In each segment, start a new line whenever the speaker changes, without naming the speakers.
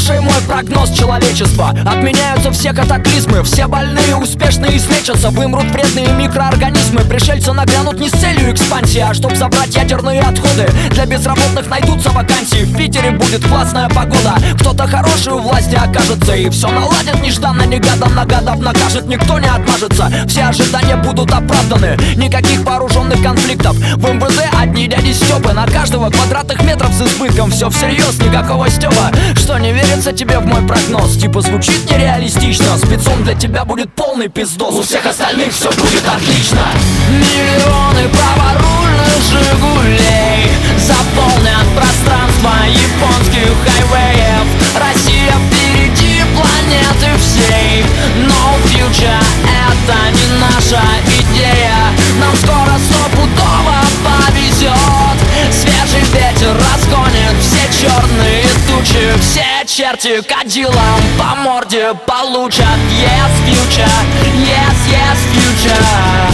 Слушай мой прогноз человечества. Отменяются все катаклизмы, все больные успешно излечатся. Вымрут вредные микроорганизмы. Пришельцы нагрянут не с целью экспансии, а чтоб забрать ядерные отходы. Для безработных найдутся вакансии. В Питере будет классная погода. Кто-то хороший у власти окажется, и все наладит нежданно-негаданно, гадов накажет. Никто не отмажется, все ожидания будут оправданы. Никаких вооруженных конфликтов. В МВД одни дяди Стёпы. На каждого квадратных метров с избытком. Все всерьез, никакого Стёба. Что, не верится тебе в мой прогноз? Типа звучит нереалистично. Спецом для тебя будет полный пиздос. У всех остальных все будет отлично. Миллионы праворульных Жигулей заполнят пространство японских хайвеев. Россия впереди планеты всей. No future, это не наша идея. Нам скоро стопудово повезет. Свежий ветер разгонит все черные тучи. Все черти кадилом по морде получат. Yes, future, yes, yes, future.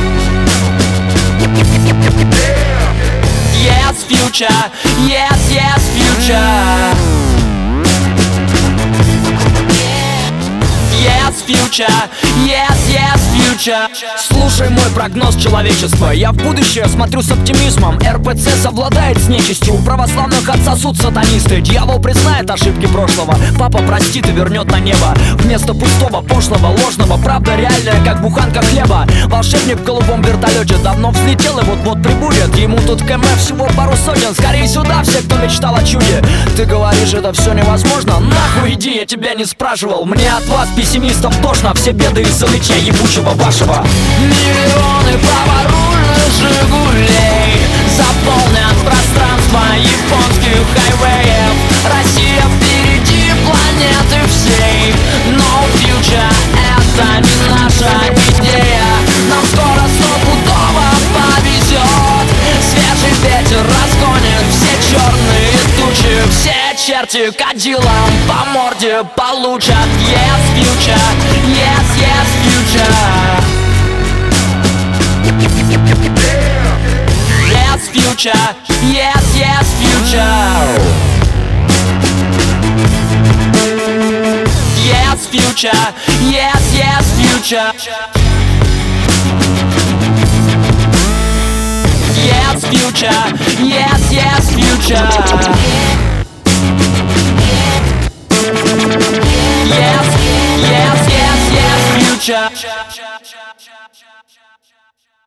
Yes, future, yes, yes, future. Yes, future, yes, yes, future. Слушай мой прогноз человечества. Я в будущее смотрю с оптимизмом. РПЦ совладает с нечистью. У православных отсосут сатанисты. Дьявол признает ошибки прошлого. Папа простит и вернет на небо. Вместо пустого, пошлого, ложного. Правда реальная, как буханка хлеба. Волшебник в голубом вертолете давно взлетел и вот-вот прибудет. Ему тут КМ всего пару сотен. Скорее сюда все, кто мечтал о чуде. Ты говоришь, это все невозможно? Нахуй иди, я тебя не спрашивал. Мне от вас пессимистов тошно. Все беды из-за нытья ебучего вашего. Миллионы праворульных Жигулей заполнят пространство японских хайвеев. Россия впереди планеты всей. No future, это не наша идея. Нам скоро стопудово повезет. Свежий ветер разгонит все черные тучи. Все черти кадилом по морде получат. Yes, future, yes, yes, future. Yes, future, yes, yes, future. Yes, future, yes, yes, future. Yes, future, yes, yes, future. Yes, yes, yes, yes, future.